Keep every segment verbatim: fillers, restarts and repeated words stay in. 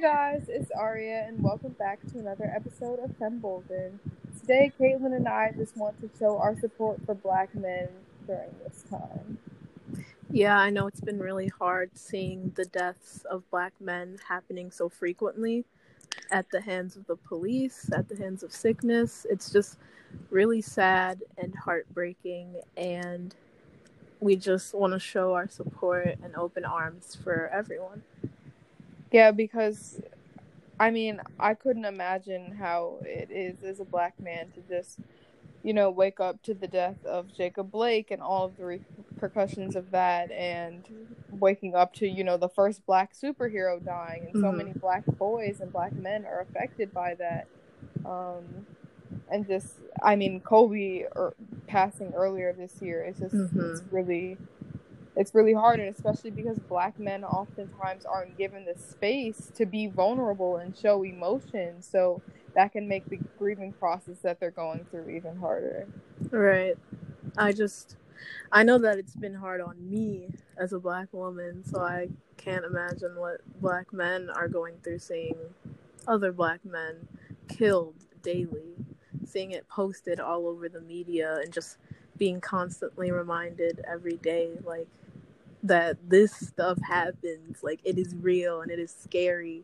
guys, it's Aria, and welcome back to another episode of Fembolden. Today, Caitlin and I just want to show our support for Black men during this time. Yeah, I know it's been really hard seeing the deaths of Black men happening so frequently at the hands of the police, at the hands of sickness. It's just really sad and heartbreaking, and we just want to show our support and open arms for everyone. Yeah, because, I mean, I couldn't imagine how it is as a Black man to just, you know, wake up to the death of Jacob Blake and all of the repercussions of that, and waking up to, you know, the first Black superhero dying, and so mm-hmm. many Black boys and Black men are affected by that. Um, and just, I mean, Kobe er, passing earlier this year, it's just, mm-hmm. it's really... It's really hard, and especially because Black men oftentimes aren't given the space to be vulnerable and show emotion, so that can make the grieving process that they're going through even harder. Right. I just, I know that it's been hard on me as a Black woman, so I can't imagine what Black men are going through, seeing other Black men killed daily, seeing it posted all over the media, and just being constantly reminded every day, like, that this stuff happens, like, it is real and it is scary.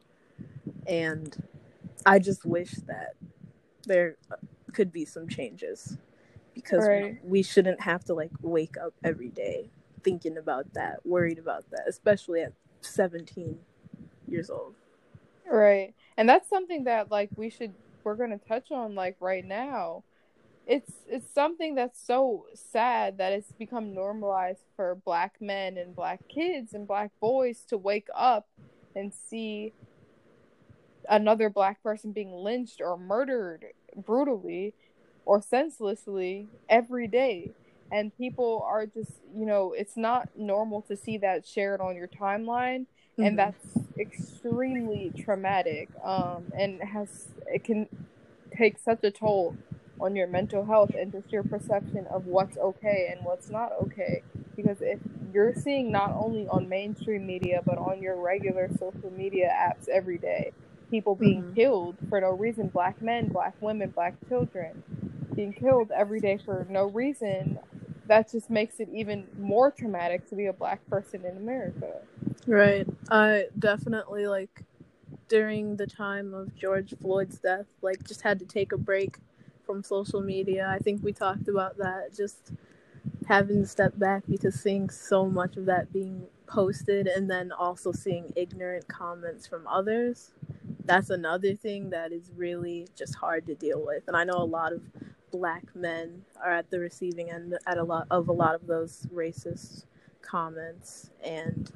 And I just wish that there could be some changes, because right. we, we shouldn't have to, like, wake up every day thinking about that, worried about that, especially at seventeen years old. Right. And that's something that, like, we should, we're going to touch on, like, right now. It's it's something that's so sad that it's become normalized for Black men and Black kids and Black boys to wake up and see another Black person being lynched or murdered brutally or senselessly every day. And people are just, you know, it's not normal to see that shared on your timeline. Mm-hmm. And that's extremely traumatic. Um, and has it can take such a toll on your mental health and just your perception of what's okay and what's not okay. Because if you're seeing not only on mainstream media, but on your regular social media apps every day, people being mm-hmm. killed for no reason, Black men, Black women, Black children being killed every day for no reason, that just makes it even more traumatic to be a Black person in America. Right. I definitely, like, during the time of George Floyd's death, like, just had to take a break from social media. I think we talked about that, just having to step back, because seeing so much of that being posted, and then also seeing ignorant comments from others, that's another thing that is really just hard to deal with. And I know a lot of Black men are at the receiving end at a lot of a lot of those racist comments, and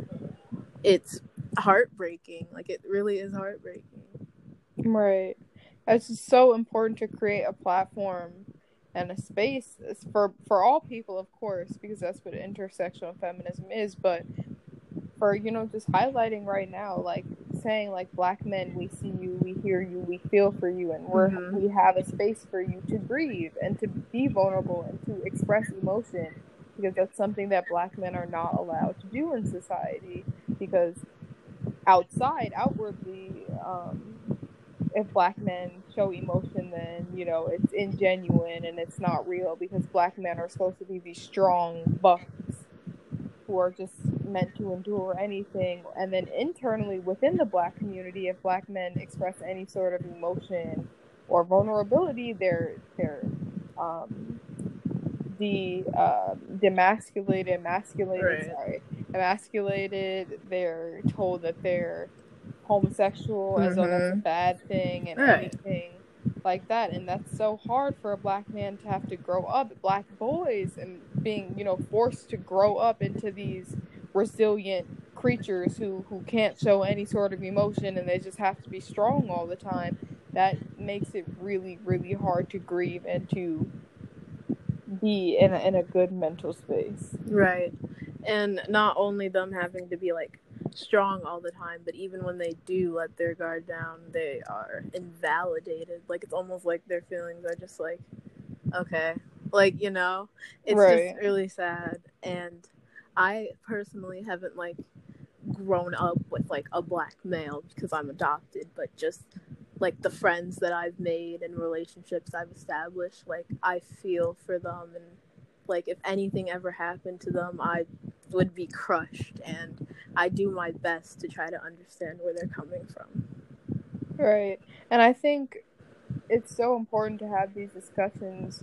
it's heartbreaking. Like, it really is heartbreaking. Right. It's just so important to create a platform and a space for for all people, of course, because that's what intersectional feminism is, but for, you know, just highlighting right now, like, saying, like, Black men, we see you, we hear you, we feel for you, and we're mm-hmm. we have a space for you to grieve and to be vulnerable and to express emotion, because that's something that Black men are not allowed to do in society, because outside, outwardly, um, if Black men show emotion, then, you know, it's ingenuine and it's not real, because Black men are supposed to be these strong bucks who are just meant to endure anything. And then internally within the Black community, if Black men express any sort of emotion or vulnerability, they're they're um, de uh, demasculated, emasculated, right. sorry, emasculated. They're told that they're homosexual, mm-hmm. as though that's a bad thing, and right. anything like that. And that's so hard for a Black man to have to grow up, Black boys, and being, you know, forced to grow up into these resilient creatures who who can't show any sort of emotion, and they just have to be strong all the time. That makes it really, really hard to grieve and to be in a, in a good mental space. Right. And not only them having to be, like, strong all the time, but even when they do let their guard down, they are invalidated. Like, it's almost like their feelings are just like, okay, like, you know, it's right. just really sad. And I personally haven't, like, grown up with like a black male because I'm adopted, but just like the friends that I've made and relationships I've established, like I feel for them, and like if anything ever happened to them, I would be crushed, and I do my best to try to understand where they're coming from. Right. And I think it's so important to have these discussions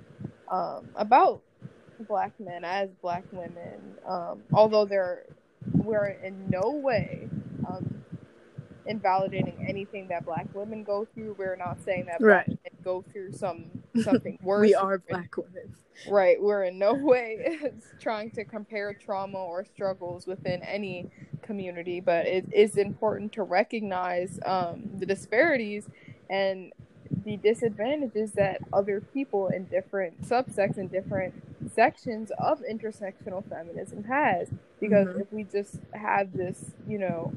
um, about black men as black women, um, although they're we're in no way um, invalidating anything that black women go through. We're not saying that black Right. men go through some something worse. We are black women. Right. We're in no way trying to compare trauma or struggles within any community, but it is important to recognize um, the disparities and the disadvantages that other people in different subsects and different sections of intersectional feminism has. Because Mhm. if we just have this, you know,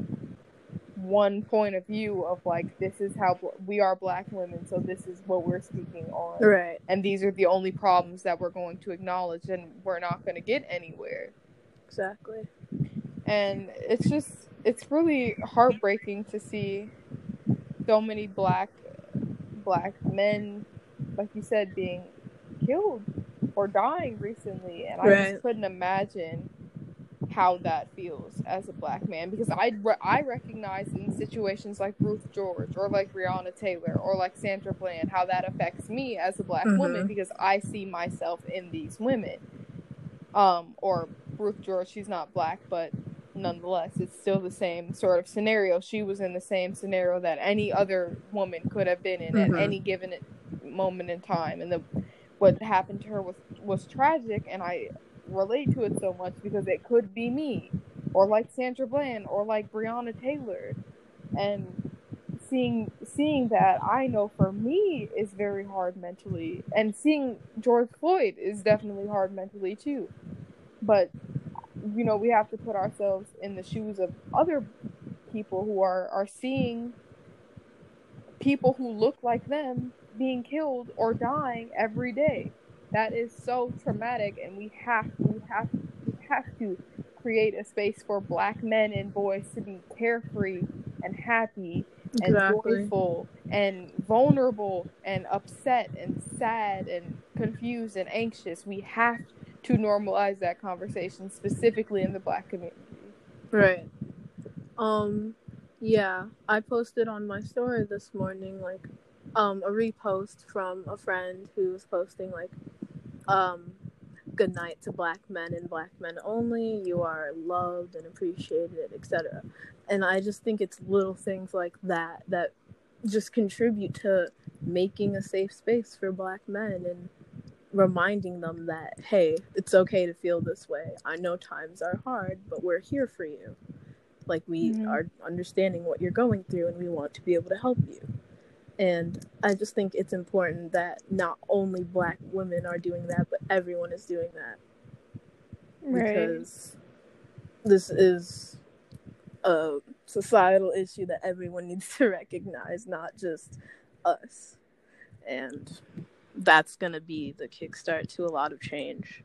one point of view of like, this is how bl- we are black women, so this is what we're speaking on, Right. and these are the only problems that we're going to acknowledge, and we're not going to get anywhere. Exactly. And it's just, it's really heartbreaking to see so many black black men, like you said, being killed or dying recently, and I Right. just couldn't imagine how that feels as a black man, because I, re- I recognize in situations like Ruth George or like Breonna Taylor or like Sandra Bland how that affects me as a black Mhm. woman, because I see myself in these women. Um, or Ruth George, she's not black, but nonetheless, it's still the same sort of scenario. She was in the same scenario that any other woman could have been in Mhm. at any given moment in time, and the what happened to her was was tragic, and I relate to it so much because it could be me, or like Sandra Bland, or like Breonna Taylor, and seeing seeing that, I know for me is very hard mentally, and seeing George Floyd is definitely hard mentally too. But you know, we have to put ourselves in the shoes of other people who are are seeing people who look like them being killed or dying every day. That is so traumatic, and we have we have we have to create a space for black men and boys to be carefree and happy and Exactly. joyful and vulnerable and upset and sad and confused and anxious. We have to normalize that conversation, specifically in the black community. Right. Um, yeah, I posted on my story this morning, like, um, a repost from a friend who was posting, like, um, good night to black men and black men only. You are loved and appreciated, et cetera. And I just think it's little things like that that just contribute to making a safe space for black men and reminding them that, hey, it's okay to feel this way. I know times are hard, but we're here for you. Like, we Mhm. are understanding what you're going through, and we want to be able to help you. And I just think it's important that not only black women are doing that, but everyone is doing that. Right. Because this is a societal issue that everyone needs to recognize, not just us. And that's going to be the kickstart to a lot of change.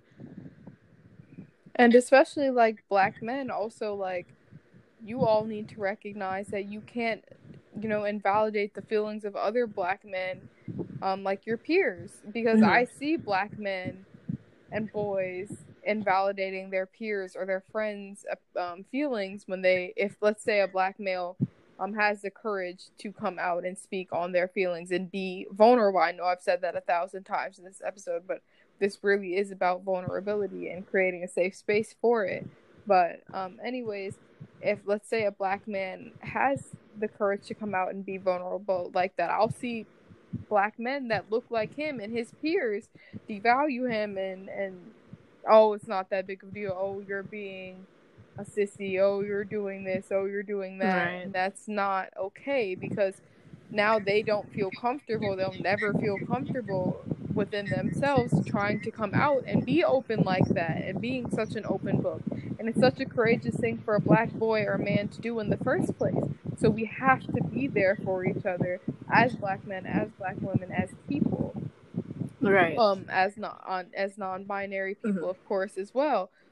And especially, like, black men also, like, you all need to recognize that you can't, you know, invalidate the feelings of other black men, um, like your peers. Because Mhm. I see black men and boys invalidating their peers or their friends' um, feelings when they, if let's say a black male um has the courage to come out and speak on their feelings and be vulnerable. I know I've said that a thousand times in this episode, but this really is about vulnerability and creating a safe space for it. But um, anyways, if let's say a black man has the courage to come out and be vulnerable like that, I'll see black men that look like him and his peers devalue him and and oh, it's not that big of a deal. Oh, you're being a sissy. Oh, you're doing this. Oh, you're doing that. Right. And that's not okay, because now they don't feel comfortable. They'll never feel comfortable within themselves trying to come out and be open like that and being such an open book. And it's such a courageous thing for a black boy or a man to do in the first place. So we have to be there for each other as black men, as black women, as people. Right. Um, as not on as non-binary people, Mhm. of course, as well.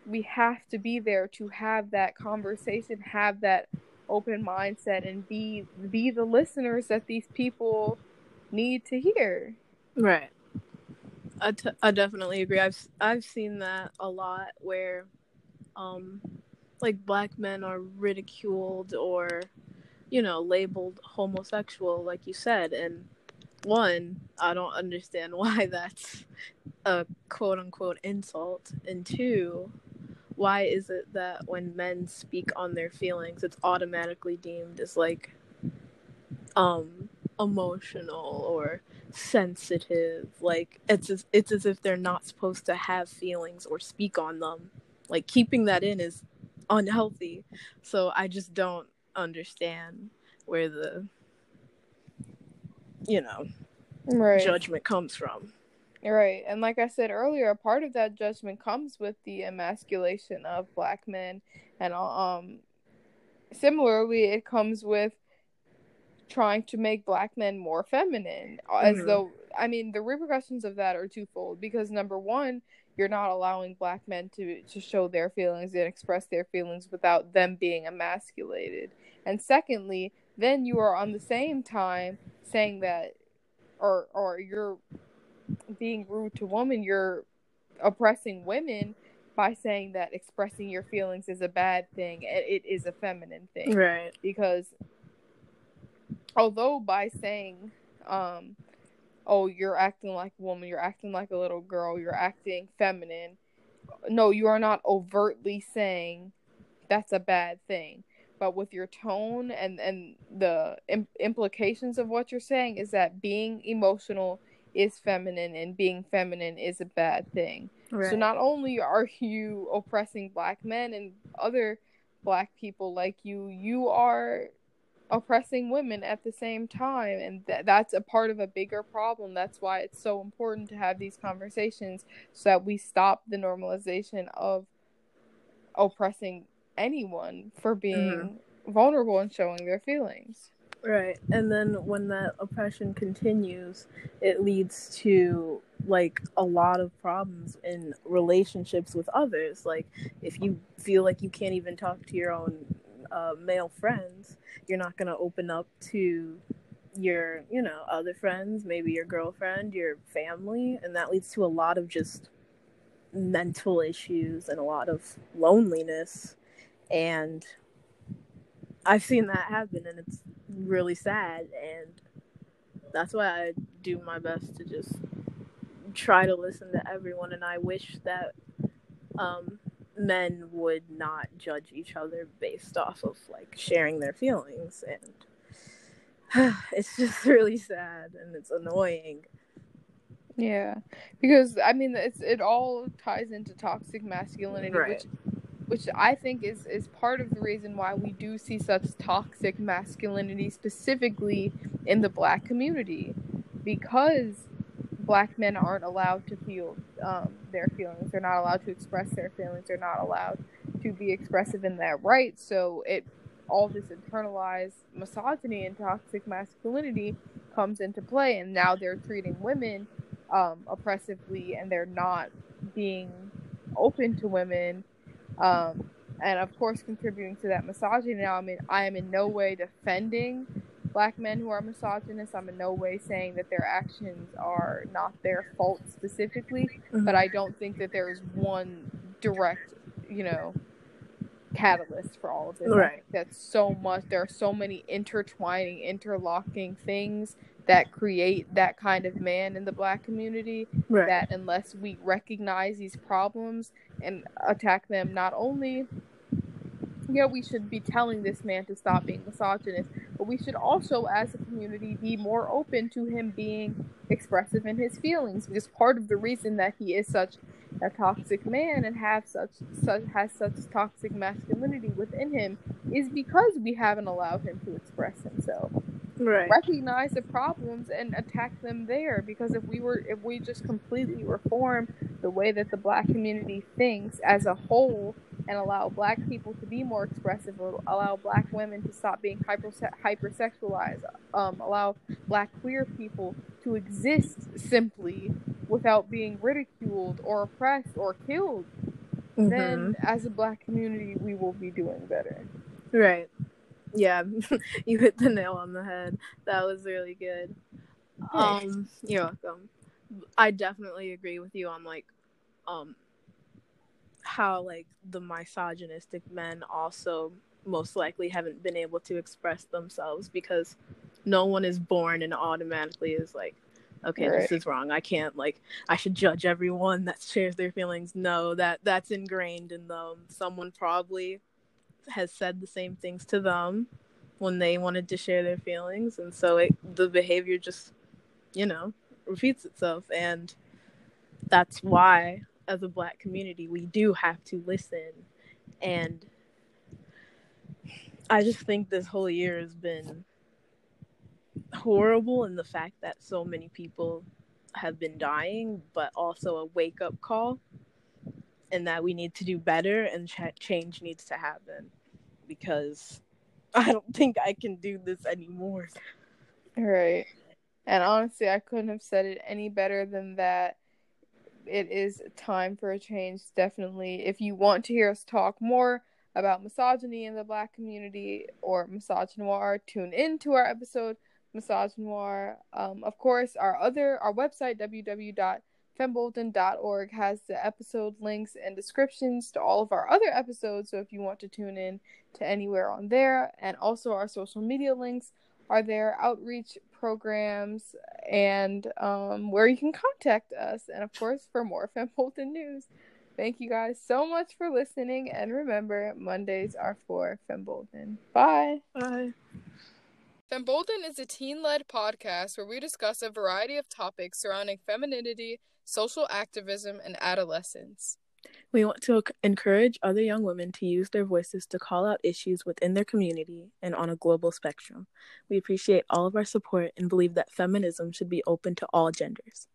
we have to be there to have that conversation, have that open mindset, and be be the listeners that these people need to hear. Right. I, t- I definitely agree. I've I've seen that a lot where, um, like black men are ridiculed or, you know, labeled homosexual, like you said, and one, I don't understand why that's a quote unquote insult, and two, why is it that when men speak on their feelings, it's automatically deemed as like, um, emotional or sensitive? Like it's as, it's as if they're not supposed to have feelings or speak on them. Like keeping that in is unhealthy. So I just don't understand where the, you know, right. judgment comes from. Right. And like I said earlier, a part of that judgment comes with the emasculation of black men, and um similarly it comes with trying to make black men more feminine, as mm-hmm. though, I mean, the repercussions of that are twofold, because number one, you're not allowing black men to to show their feelings and express their feelings without them being emasculated, and secondly, then you are on the same time saying that, or or you're being rude to women, you're oppressing women by saying that expressing your feelings is a bad thing and it is a feminine thing, right? Because although by saying, um, oh, you're acting like a woman, you're acting like a little girl, you're acting feminine, no, you are not overtly saying that's a bad thing. But with your tone and, and the im- implications of what you're saying is that being emotional is feminine and being feminine is a bad thing. Right. So not only are you oppressing black men and other black people like you, you are oppressing women at the same time, and th- that's a part of a bigger problem. That's why it's so important to have these conversations so that we stop the normalization of oppressing anyone for being mm-hmm. vulnerable and showing their feelings. Right. And then when that oppression continues, it leads to like a lot of problems in relationships with others. Like if you feel like you can't even talk to your own uh, male friends, you're not going to open up to your, you know, other friends, maybe your girlfriend, your family, and that leads to a lot of just mental issues and a lot of loneliness. And I've seen that happen, and it's really sad, and that's why I do my best to just try to listen to everyone, and I wish that um, men would not judge each other based off of like sharing their feelings, and it's just really sad and it's annoying. Yeah, because I mean it's it all ties into toxic masculinity, right. which which I think is, is part of the reason why we do see such toxic masculinity specifically in the black community, because black men aren't allowed to feel um, their feelings. They're not allowed to express their feelings. They're not allowed to be expressive in that right. So it all this internalized misogyny and toxic masculinity comes into play, and now they're treating women um, oppressively, and they're not being open to women. Um, and of course, contributing to that misogyny. Now, I mean, I am in no way defending black men who are misogynists. I'm in no way saying that their actions are not their fault specifically, mm-hmm. but I don't think that there is one direct, you know, catalyst for all of this. Right. I think that's so much. There are so many intertwining, interlocking things that create that kind of man in the black community, right. that unless we recognize these problems and attack them, not only, yeah, we should be telling this man to stop being misogynist, but we should also, as a community, be more open to him being expressive in his feelings, because part of the reason that he is such a toxic man and have such, such has such toxic masculinity within him is because we haven't allowed him to express himself. Right. Recognize the problems and attack them there, because if we were if we just completely reform the way that the black community thinks as a whole and allow black people to be more expressive, or allow black women to stop being hyper hypersexualized, um, allow black queer people to exist simply without being ridiculed or oppressed or killed, then as a Black community, we will be doing better. Right. Yeah, you hit the nail on the head. That was really good. Thanks. Um, you're welcome. I definitely agree with you on like, um, how like the misogynistic men also most likely haven't been able to express themselves because no one is born and automatically is like, okay, right. This is wrong. I can't like, I should judge everyone that shares their feelings. No, that that's ingrained in them. Someone probably has said the same things to them when they wanted to share their feelings, and so it, the behavior just, you know, repeats itself. And that's why, as a Black community, we do have to listen. And I just think this whole year has been horrible in the fact that so many people have been dying, but also a wake-up call, and that we need to do better and ch- change needs to happen, because I don't think I can do this anymore. Right. And honestly, I couldn't have said it any better than that. It is time for a change, definitely. If you want to hear us talk more about misogyny in the Black community or misogynoir, tune in to our episode, Misogynoir. Um, of course, our other our website, w w w dot fembolden dot org, has the episode links and descriptions to all of our other episodes. So if you want to tune in to anywhere on there, and also our social media links are there, outreach programs, and um, where you can contact us. And of course, for more Fembolden news. Thank you guys so much for listening. And remember, Mondays are for Fembolden. Bye. Bye. Fembolden is a teen-led podcast where we discuss a variety of topics surrounding femininity, social activism, and adolescence. We want to encourage other young women to use their voices to call out issues within their community and on a global spectrum. We appreciate all of our support and believe that feminism should be open to all genders.